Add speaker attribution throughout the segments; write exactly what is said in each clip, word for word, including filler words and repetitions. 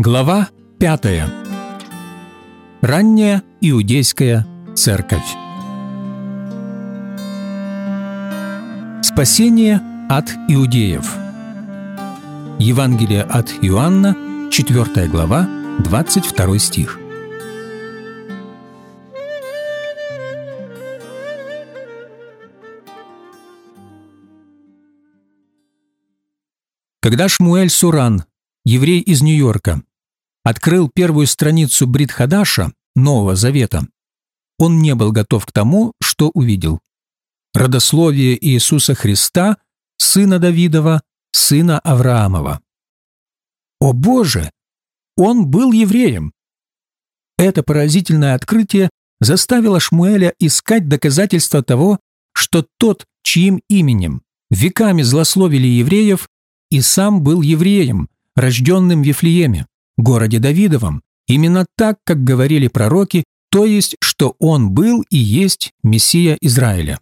Speaker 1: Глава пятая. Ранняя иудейская церковь. Спасение от иудеев. Евангелие от Иоанна, четвёртая глава, двадцать второй стих. Когда Шмуэль Суран, еврей из Нью-Йорка, открыл первую страницу Брит Хадаша, Нового Завета, он не был готов к тому, что увидел. Родословие Иисуса Христа, сына Давидова, сына Авраамова. О Боже! Он был евреем! Это поразительное открытие заставило Шмуэля искать доказательства того, что тот, чьим именем веками злословили евреев, и сам был евреем, рожденным в Вифлееме, городе Давидовом, именно так, как говорили пророки, то есть, что он был и есть Мессия Израиля.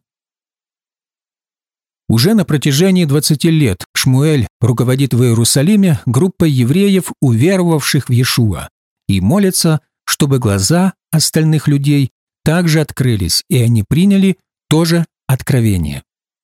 Speaker 1: Уже на протяжении двадцати лет Шмуэль руководит в Иерусалиме группой евреев, уверовавших в Иешуа, и молится, чтобы глаза остальных людей также открылись, и они приняли то же откровение.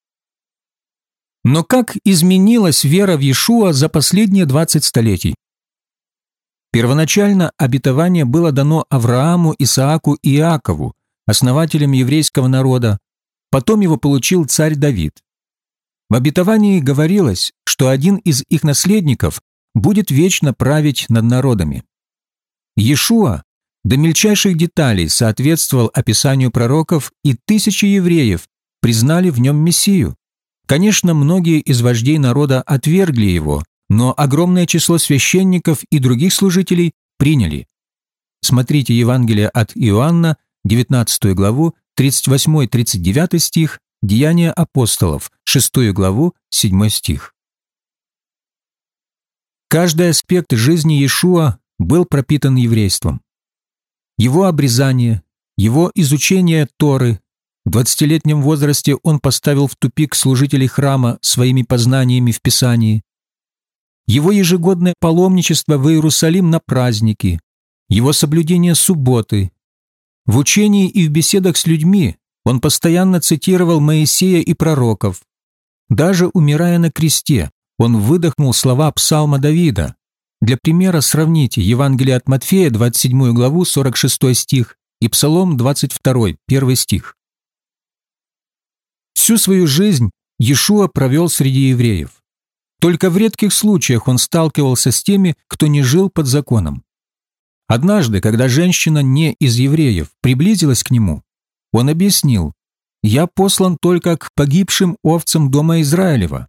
Speaker 1: Но как изменилась вера в Иешуа за последние двадцать столетий? Первоначально обетование было дано Аврааму, Исааку и Иакову, основателям еврейского народа, потом его получил царь Давид. В обетовании говорилось, что один из их наследников будет вечно править над народами. Иешуа до мельчайших деталей соответствовал описанию пророков, и тысячи евреев признали в нем Мессию. Конечно, многие из вождей народа отвергли его, но огромное число священников и других служителей приняли. Смотрите Евангелие от Иоанна, девятнадцатую главу, тридцать восьмой тридцать девятый стих, Деяния апостолов, шестую главу, седьмой стих. Каждый аспект жизни Иешуа был пропитан еврейством. Его обрезание, его изучение Торы. В двадцатилетнем возрасте он поставил в тупик служителей храма своими познаниями в Писании. Его ежегодное паломничество в Иерусалим на праздники, его соблюдение субботы. В учении и в беседах с людьми он постоянно цитировал Моисея и пророков. Даже умирая на кресте, он выдохнул слова псалма Давида. Для примера сравните Евангелие от Матфея, двадцать седьмую главу, сорок шестой стих, и Псалом двадцать второй, первый стих. Всю свою жизнь Иешуа провел среди евреев. Только в редких случаях он сталкивался с теми, кто не жил под законом. Однажды, когда женщина не из евреев приблизилась к нему, он объяснил: «Я послан только к погибшим овцам дома Израилева».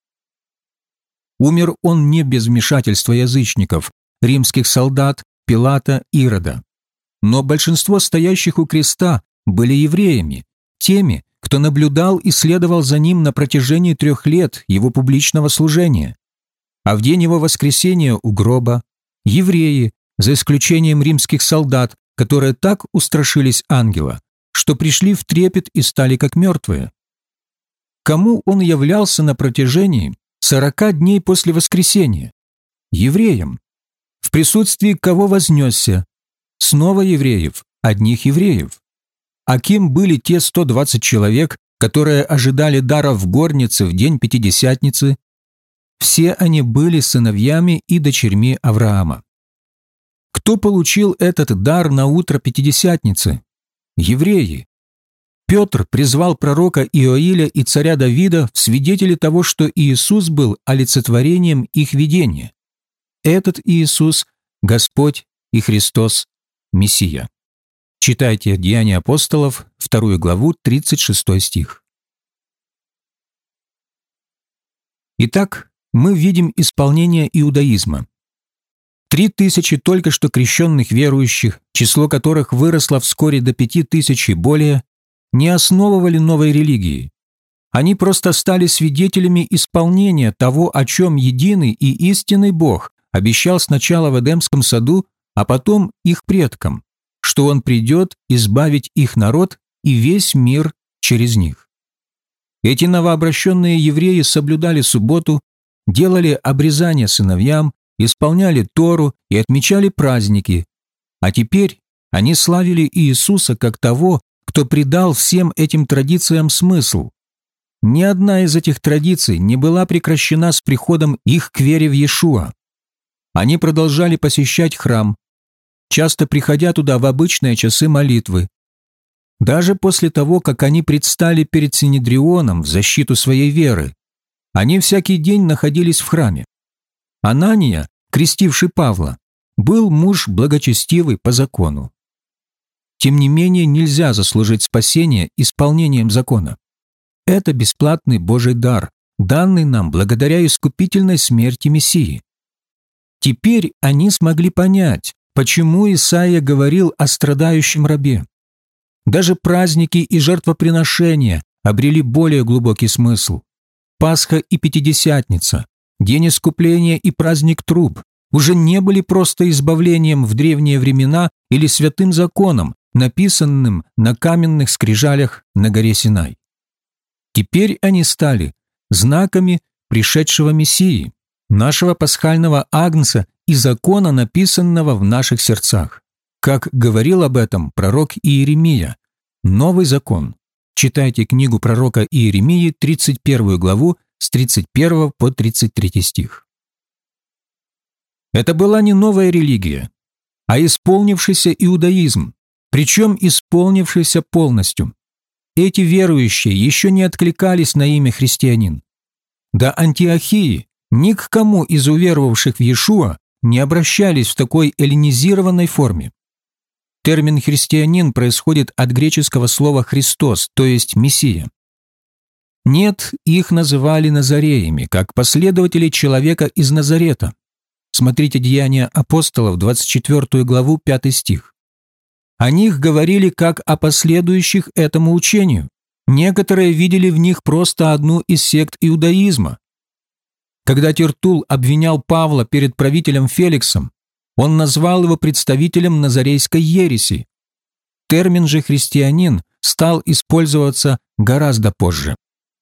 Speaker 1: Умер он не без вмешательства язычников, римских солдат, Пилата, Ирода. Но большинство стоящих у креста были евреями, теми, кто наблюдал и следовал за ним на протяжении трех лет его публичного служения. А в день его воскресения у гроба евреи, за исключением римских солдат, которые так устрашились ангела, что пришли в трепет и стали как мертвые. Кому он являлся на протяжении сорока дней после воскресения? Евреям. В присутствии кого вознесся? Снова евреев, одних евреев. А кем были те сто двадцать человек, которые ожидали дара в горнице в день Пятидесятницы? Все они были сыновьями и дочерьми Авраама. Кто получил этот дар на утро Пятидесятницы? Евреи. Петр призвал пророка Иоиля и царя Давида в свидетели того, что Иисус был олицетворением их видения. Этот Иисус – Господь и Христос, Мессия. Читайте Деяния апостолов, вторую главу, тридцать шестой стих. Итак, мы видим исполнение иудаизма. Три тысячи только что крещенных верующих, число которых выросло вскоре до пяти тысяч и более, не основывали новой религии. Они просто стали свидетелями исполнения того, о чем единый и истинный Бог обещал сначала в Эдемском саду, а потом их предкам, что Он придет избавить их народ и весь мир через них. Эти новообращенные евреи соблюдали субботу, делали обрезание сыновьям, исполняли Тору и отмечали праздники, а теперь они славили Иисуса как того, кто придал всем этим традициям смысл. Ни одна из этих традиций не была прекращена с приходом их к вере в Иешуа. Они продолжали посещать храм, часто приходя туда в обычные часы молитвы. Даже после того, как они предстали перед Синедрионом в защиту своей веры, они всякий день находились в храме. Анания, крестивший Павла, был муж благочестивый по закону. Тем не менее, нельзя заслужить спасение исполнением закона. Это бесплатный Божий дар, данный нам благодаря искупительной смерти Мессии. Теперь они смогли понять, почему Исаия говорил о страдающем рабе. Даже праздники и жертвоприношения обрели более глубокий смысл. Пасха и Пятидесятница, День искупления и праздник труб уже не были просто избавлением в древние времена или святым законом, написанным на каменных скрижалях на горе Синай. Теперь они стали знаками пришедшего Мессии, нашего пасхального агнца и закона, написанного в наших сердцах. Как говорил об этом пророк Иеремия, новый закон. Читайте книгу пророка Иеремии, тридцать первую главу, с тридцать первого по тридцать третий стих. Это была не новая религия, а исполнившийся иудаизм, причем исполнившийся полностью. Эти верующие еще не откликались на имя христианин. До Антиохии ни к кому из уверовавших в Иешуа не обращались в такой эллинизированной форме. Термин «христианин» происходит от греческого слова «Христос», то есть «Мессия». Нет, их называли назареями, как последователи человека из Назарета. Смотрите Деяния апостолов, двадцать четвёртую главу, пятый стих. О них говорили как о последующих этому учению. Некоторые видели в них просто одну из сект иудаизма. Когда Тертулл обвинял Павла перед правителем Феликсом, он назвал его представителем назарейской ереси. Термин же «христианин» стал использоваться гораздо позже.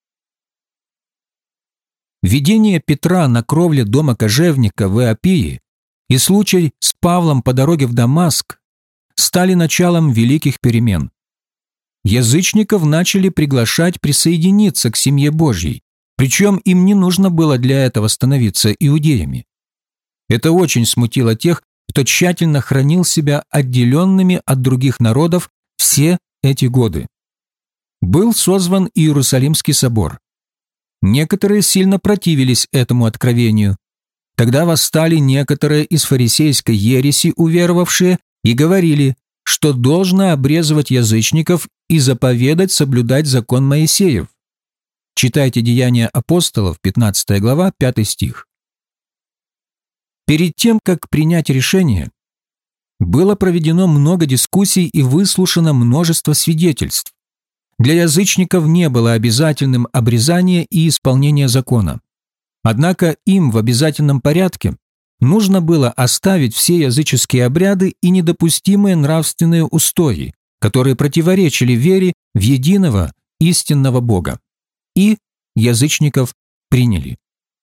Speaker 1: Видение Петра на кровле дома кожевника в Иопии и случай с Павлом по дороге в Дамаск стали началом великих перемен. Язычников начали приглашать присоединиться к семье Божьей, причем им не нужно было для этого становиться иудеями. Это очень смутило тех, кто тщательно хранил себя отделенными от других народов все эти годы. Был созван Иерусалимский собор. Некоторые сильно противились этому откровению. Тогда восстали некоторые из фарисейской ереси уверовавшие и говорили, что должно обрезывать язычников и заповедать соблюдать закон Моисеев. Читайте Деяния апостолов, пятнадцатая глава, пятый стих. Перед тем, как принять решение, было проведено много дискуссий и выслушано множество свидетельств. Для язычников не было обязательным обрезание и исполнение закона. Однако им в обязательном порядке нужно было оставить все языческие обряды и недопустимые нравственные устои, которые противоречили вере в единого истинного Бога. И язычников приняли.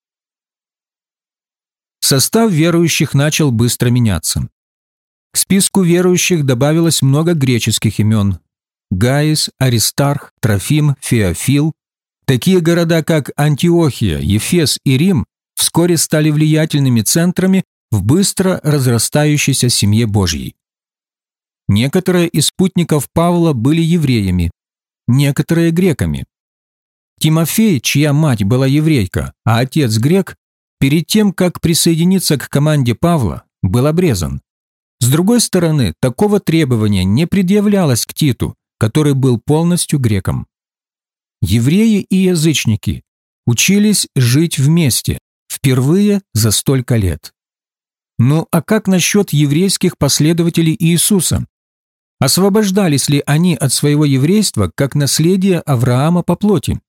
Speaker 1: Состав верующих начал быстро меняться. К списку верующих добавилось много греческих имен: Гаис, Аристарх, Трофим, Феофил. Такие города, как Антиохия, Ефес и Рим, вскоре стали влиятельными центрами в быстро разрастающейся семье Божьей. Некоторые из спутников Павла были евреями, некоторые – греками. Тимофей, чья мать была еврейка, а отец грек, перед тем, как присоединиться к команде Павла, был обрезан. С другой стороны, такого требования не предъявлялось к Титу, который был полностью греком. Евреи и язычники учились жить вместе, впервые за столько лет. Ну а как насчет еврейских последователей Иисуса? Освобождались ли они от своего еврейства как наследие Авраама по плоти?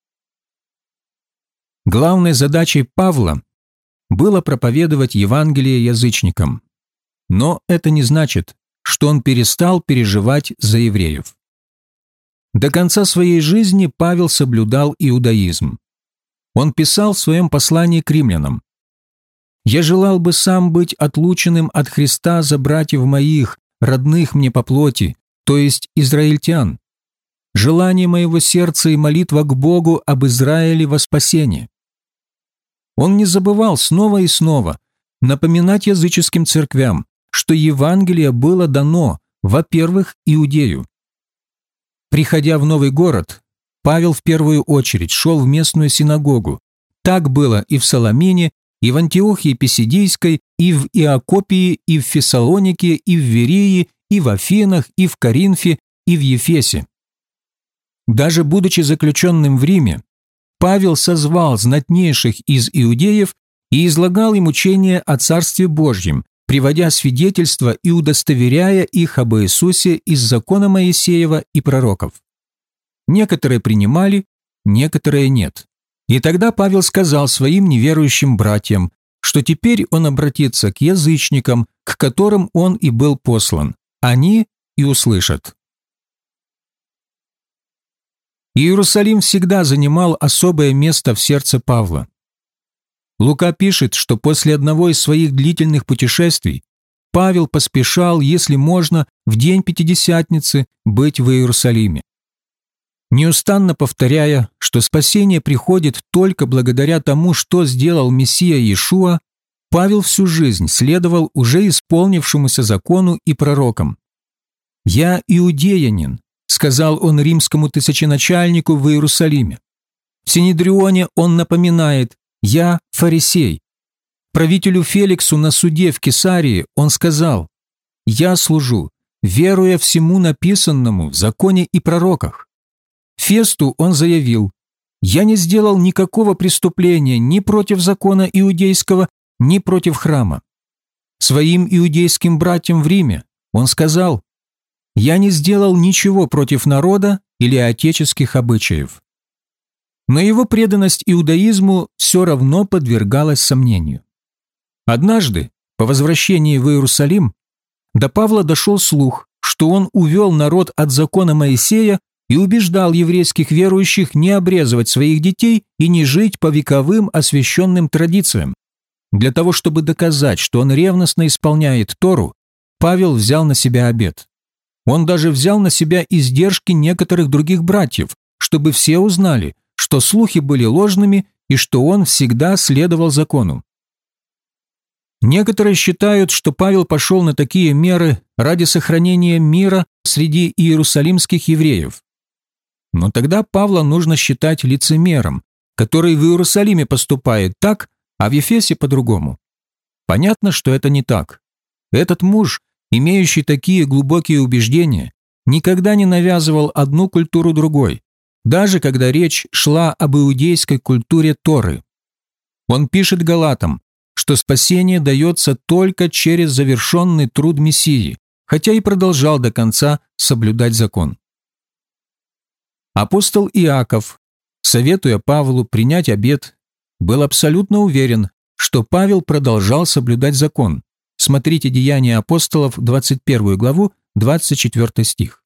Speaker 1: Главной задачей Павла было проповедовать Евангелие язычникам. Но это не значит, что он перестал переживать за евреев. До конца своей жизни Павел соблюдал иудаизм. Он писал в своем послании к римлянам: Я желал бы сам быть отлученным от Христа за братьев моих, родных мне по плоти, то есть израильтян. Желание моего сердца и молитва к Богу об Израиле во спасение». Он не забывал снова и снова напоминать языческим церквям, что Евангелие было дано, во-первых, Иудею. Приходя в новый город, Павел в первую очередь шел в местную синагогу. Так было и в Саламине, и в Антиохии Писидийской, и в Иакопии, и в Фессалонике, и в Верии, и в Афинах, и в Коринфе, и в Ефесе. Даже будучи заключенным в Риме, Павел созвал знатнейших из иудеев и излагал им учение о Царстве Божьем, приводя свидетельства и удостоверяя их об Иисусе из закона Моисеева и пророков. Некоторые принимали, некоторые нет. И тогда Павел сказал своим неверующим братьям, что теперь он обратится к язычникам, к которым он и был послан. Они и услышат. Иерусалим всегда занимал особое место в сердце Павла. Лука пишет, что после одного из своих длительных путешествий Павел поспешал, если можно, в день Пятидесятницы быть в Иерусалиме. Неустанно повторяя, что спасение приходит только благодаря тому, что сделал Мессия Иешуа, Павел всю жизнь следовал уже исполнившемуся закону и пророкам. «Я иудеянин», — сказал он римскому тысяченачальнику в Иерусалиме. В Синедрионе он напоминает: «Я фарисей». Правителю Феликсу на суде в Кесарии он сказал: «Я служу, веруя всему написанному в законе и пророках». Фесту он заявил: «Я не сделал никакого преступления ни против закона иудейского, ни против храма». Своим иудейским братьям в Риме он сказал: «Я не сделал ничего против народа или отеческих обычаев». Но его преданность иудаизму все равно подвергалась сомнению. Однажды, по возвращении в Иерусалим, до Павла дошел слух, что он увел народ от закона Моисея и убеждал еврейских верующих не обрезывать своих детей и не жить по вековым освященным традициям. Для того, чтобы доказать, что он ревностно исполняет Тору, Павел взял на себя обет. Он даже взял на себя издержки некоторых других братьев, чтобы все узнали, что слухи были ложными и что он всегда следовал закону. Некоторые считают, что Павел пошел на такие меры ради сохранения мира среди иерусалимских евреев. Но тогда Павла нужно считать лицемером, который в Иерусалиме поступает так, а в Ефесе по-другому. Понятно, что это не так. Этот муж, имеющий такие глубокие убеждения, никогда не навязывал одну культуру другой, даже когда речь шла об иудейской культуре Торы. Он пишет Галатам, что спасение дается только через завершенный труд Мессии, хотя и продолжал до конца соблюдать закон. Апостол Иаков, советуя Павлу принять обет, был абсолютно уверен, что Павел продолжал соблюдать закон. Смотрите Деяния апостолов, двадцать первую главу, двадцать четвёртый стих.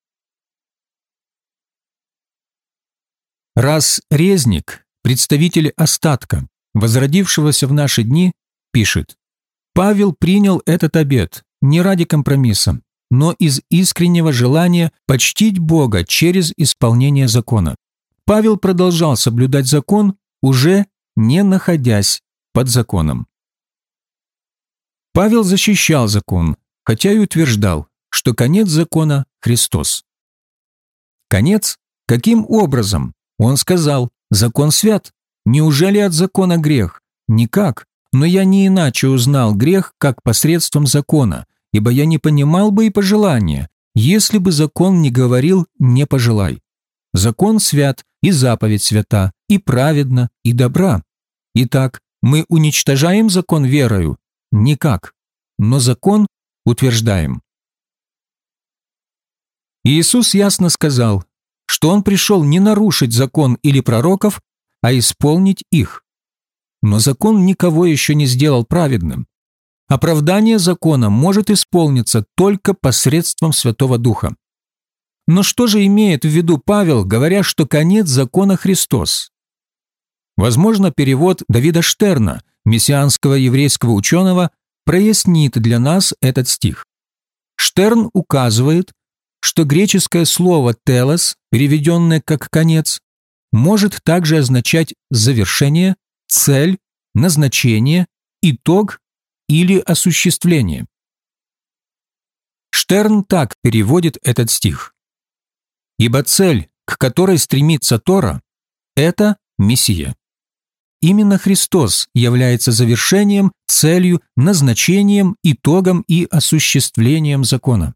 Speaker 1: Раз Резник, представитель остатка, возродившегося в наши дни, пишет: «Павел принял этот обет не ради компромисса, но из искреннего желания почтить Бога через исполнение закона. Павел продолжал соблюдать закон, уже не находясь под законом». Павел защищал закон, хотя и утверждал, что конец закона – Христос. Конец? Каким образом? Он сказал: «Закон свят. Неужели от закона грех? Никак. Но я не иначе узнал грех, как посредством закона, ибо я не понимал бы и пожелания, если бы закон не говорил «не пожелай». Закон свят, и заповедь свята, и праведна, и добра. Итак, мы уничтожаем закон верою? Никак. Но закон утверждаем». Иисус ясно сказал, что Он пришел не нарушить закон или пророков, а исполнить их. Но закон никого еще не сделал праведным. Оправдание закона может исполниться только посредством Святого Духа. Но что же имеет в виду Павел, говоря, что конец закона Христос? Возможно, перевод Давида Штерна мессианского еврейского ученого, прояснит для нас этот стих. Штерн указывает, что греческое слово «телос», переведенное как «конец», может также означать завершение, цель, назначение, итог или осуществление. Штерн так переводит этот стих. «Ибо цель, к которой стремится Тора, это Мессия. Именно Христос является завершением, целью, назначением, итогом и осуществлением закона».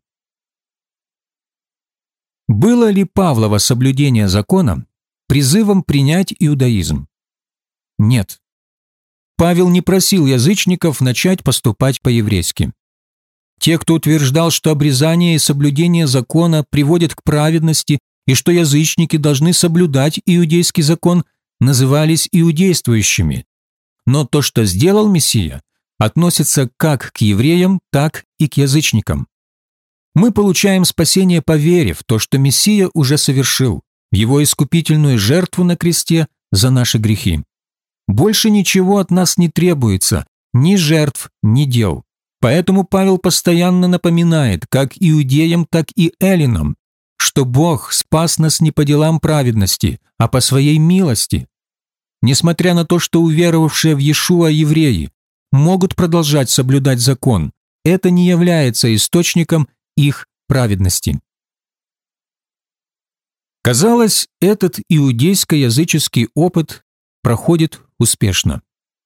Speaker 1: Было ли Павлово соблюдение закона призывом принять иудаизм? Нет. Павел не просил язычников начать поступать по-еврейски. Те, кто утверждал, что обрезание и соблюдение закона приводят к праведности и что язычники должны соблюдать иудейский закон, назывались иудействующими. Но то, что сделал Мессия, относится как к евреям, так и к язычникам. Мы получаем спасение по вере в то, что Мессия уже совершил, его искупительную жертву на кресте за наши грехи. Больше ничего от нас не требуется, ни жертв, ни дел. Поэтому Павел постоянно напоминает как иудеям, так и эллинам, что Бог спас нас не по делам праведности, а по своей милости. Несмотря на то, что уверовавшие в Иешуа евреи могут продолжать соблюдать закон, это не является источником их праведности. Казалось, этот иудейско-языческий опыт проходит успешно.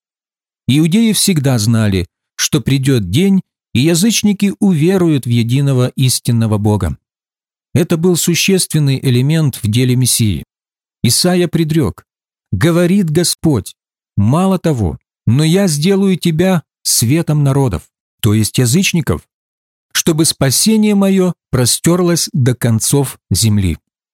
Speaker 1: Иудеи всегда знали, что придет день, и язычники уверуют в единого истинного Бога. Это был существенный элемент в деле Мессии. Исайя предрек: «Говорит Господь, мало того, но я сделаю тебя светом народов», то есть язычников, чтобы спасение мое простерлось до концов земли.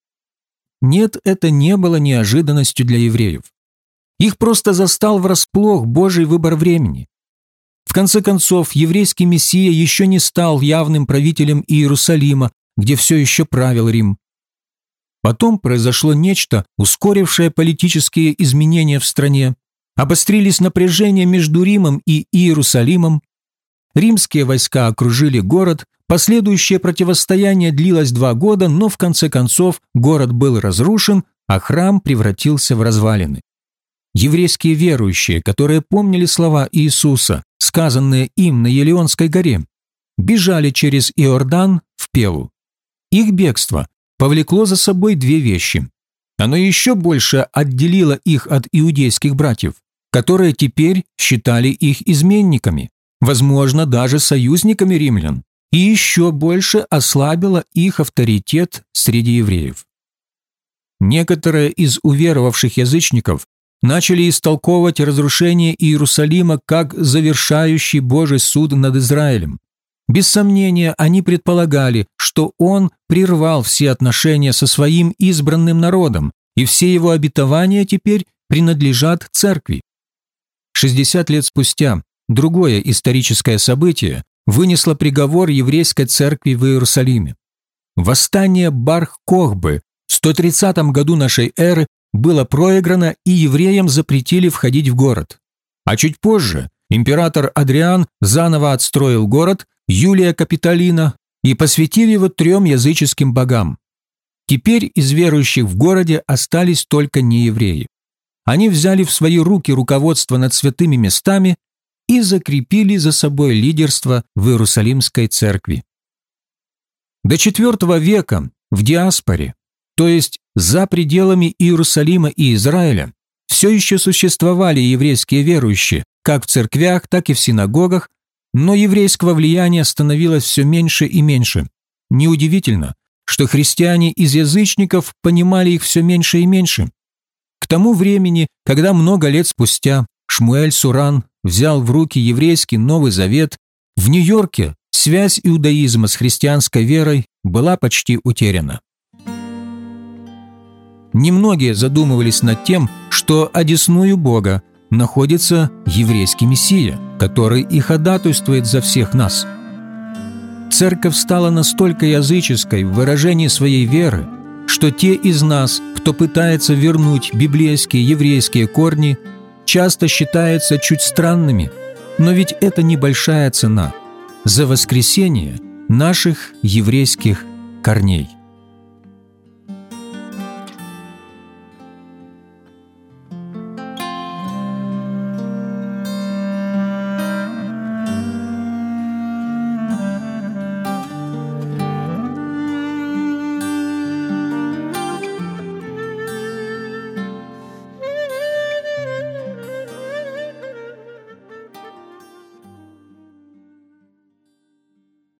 Speaker 1: Нет, это не было неожиданностью для евреев. Их просто застал врасплох Божий выбор времени. В конце концов, еврейский Мессия еще не стал явным правителем Иерусалима, где все еще правил Рим. Потом произошло нечто, ускорившее политические изменения в стране. Обострились напряжения между Римом и Иерусалимом. Римские войска окружили город, последующее противостояние длилось два года, но в конце концов город был разрушен, а храм превратился в развалины. Еврейские верующие, которые помнили слова Иисуса, сказанные им на Елеонской горе, бежали через Иордан в Пелу. Их бегство повлекло за собой две вещи. Оно еще больше отделило их от иудейских братьев, которые теперь считали их изменниками, возможно, даже союзниками римлян, и еще больше ослабило их авторитет среди евреев. Некоторые из уверовавших язычников начали истолковывать разрушение Иерусалима как завершающий Божий суд над Израилем. Без сомнения, они предполагали, что Он прервал все отношения со своим избранным народом, и все его обетования теперь принадлежат церкви. шестьдесят лет спустя другое историческое событие вынесло приговор еврейской церкви в Иерусалиме. Восстание Бар-Кохбы в сто тридцатом году нашей эры было проиграно, и евреям запретили входить в город. А чуть позже император Адриан заново отстроил город, Юлия Капитолина, и посвятил его трем языческим богам. Теперь из верующих в городе остались только неевреи. Они взяли в свои руки руководство над святыми местами и закрепили за собой лидерство в Иерусалимской церкви. До четвёртого века в диаспоре, то есть за пределами Иерусалима и Израиля, все еще существовали еврейские верующие, как в церквях, так и в синагогах, но еврейского влияния становилось все меньше и меньше. Неудивительно, что христиане из язычников понимали их все меньше и меньше. К тому времени, когда много лет спустя Шмуэль Суран взял в руки еврейский Новый Завет, в Нью-Йорке связь иудаизма с христианской верой была почти утеряна. Немногие задумывались над тем, что одесную Бога находится еврейский Мессия, который и ходатайствует за всех нас. Церковь стала настолько языческой в выражении своей веры, что те из нас, кто пытается вернуть библейские еврейские корни, часто считаются чуть странными, но ведь это небольшая цена за воскресение наших еврейских корней.